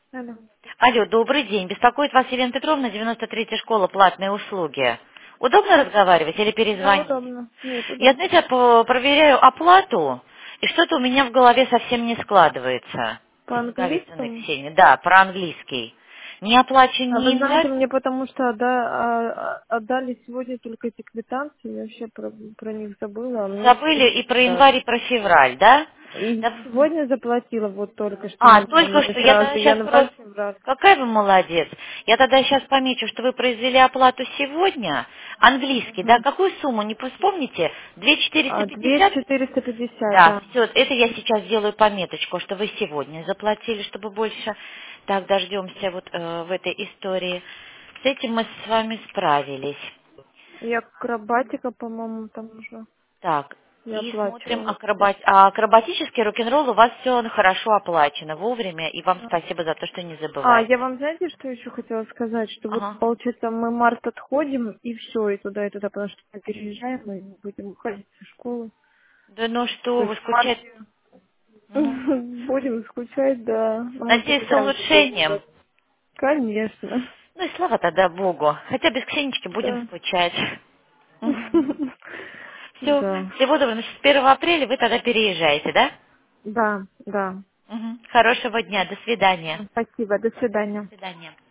Алло. Алло, добрый день. Беспокоит вас Елена Петровна, 93-я школа, платные услуги. Удобно разговаривать или Да, перезвонить? удобно. Нет, Я, удобно. знаете, проверяю оплату, и что-то у меня в голове совсем не складывается. Наговицыной По-английскому? Ксении. Да, про английский. Не оплачен А вы ни знаете, январь. мне потому что отдали сегодня только эти квитанции, я вообще про них забыла, а мне Забыли сегодня и про дали. январь, и про февраль, да? И Да. сегодня заплатила, вот только что А, нужно только мне что. Я сразу, тогда сейчас январь, просто... февраль. Какая вы молодец. Я тогда сейчас помечу, что вы произвели оплату сегодня. Английский, да? Угу. Какую сумму, не вспомните? А 2450? 2450, Да, да. все, это я сейчас делаю пометочку, что вы сегодня заплатили, чтобы больше. Так, дождемся вот в этой истории. С этим мы с вами справились. И акробатика, по-моему, там уже Так, я и смотрим оплачивала. акробатический рок-н-ролл у вас все хорошо оплачено вовремя, и вам спасибо за то, что не А, я забываете. вам знаете, что еще хотела сказать? Что вот, Ага. получается, мы март отходим, и все, и туда, потому что мы переезжаем, и будем уходить со школы. Да ну То что, есть вы в скучать? марте Мгм. будем скучать, да. А мы Надеюсь, с переезжаем в другой улучшением. город. Конечно. Ну и слава тогда Богу. Хотя без Ксенечки будем Да. скучать. Все, Да. всего доброго. Значит, с 1 апреля вы тогда переезжаете, да? Да, да. Мгм. Хорошего дня. До свидания. Спасибо. До До свидания. свидания.